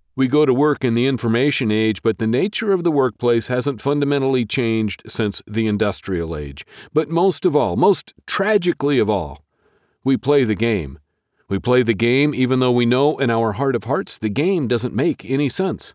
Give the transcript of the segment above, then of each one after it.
We go to work in the information age, but the nature of the workplace hasn't fundamentally changed since the industrial age. But most of all, most tragically of all, we play the game. We play the game even though we know in our heart of hearts the game doesn't make any sense.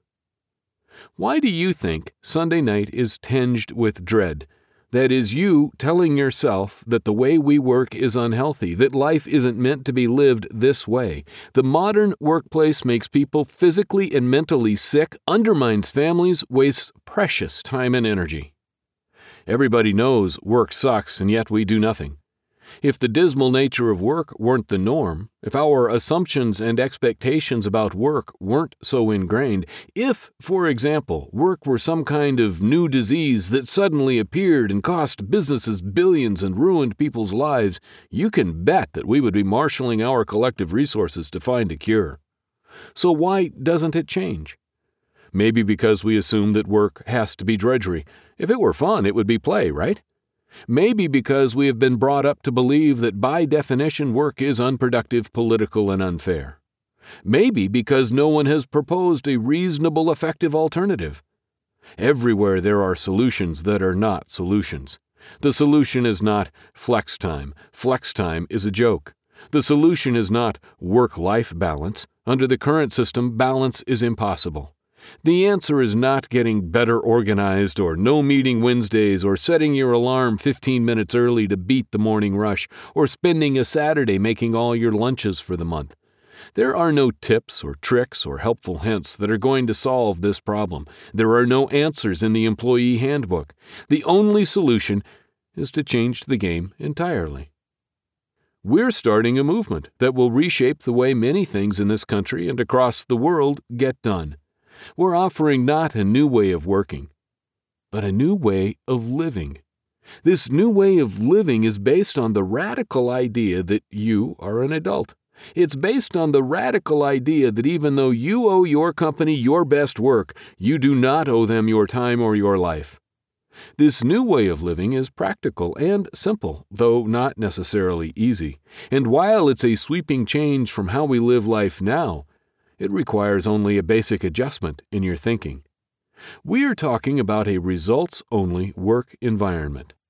Why do you think Sunday night is tinged with dread? That is, you telling yourself that the way we work is unhealthy, that life isn't meant to be lived this way. The modern workplace makes people physically and mentally sick, undermines families, wastes precious time and energy. Everybody knows work sucks, and yet we do nothing. If the dismal nature of work weren't the norm, if our assumptions and expectations about work weren't so ingrained, if, for example, work were some kind of new disease that suddenly appeared and cost businesses billions and ruined people's lives, you can bet that we would be marshaling our collective resources to find a cure. So why doesn't it change? Maybe because we assume that work has to be drudgery. If it were fun, it would be play, right? Maybe because we have been brought up to believe that by definition work is unproductive, political, and unfair. Maybe because no one has proposed a reasonable, effective alternative. Everywhere there are solutions that are not solutions. The solution is not flex time. Flex time is a joke. The solution is not work-life balance. Under the current system, balance is impossible. The answer is not getting better organized or no meeting Wednesdays or setting your alarm 15 minutes early to beat the morning rush or spending a Saturday making all your lunches for the month. There are no tips or tricks or helpful hints that are going to solve this problem. There are no answers in the employee handbook. The only solution is to change the game entirely. We're starting a movement that will reshape the way many things in this country and across the world get done. We're offering not a new way of working, but a new way of living. This new way of living is based on the radical idea that you are an adult. It's based on the radical idea that even though you owe your company your best work, you do not owe them your time or your life. This new way of living is practical and simple, though not necessarily easy. And while it's a sweeping change from how we live life now, it requires only a basic adjustment in your thinking. We are talking about a results-only work environment.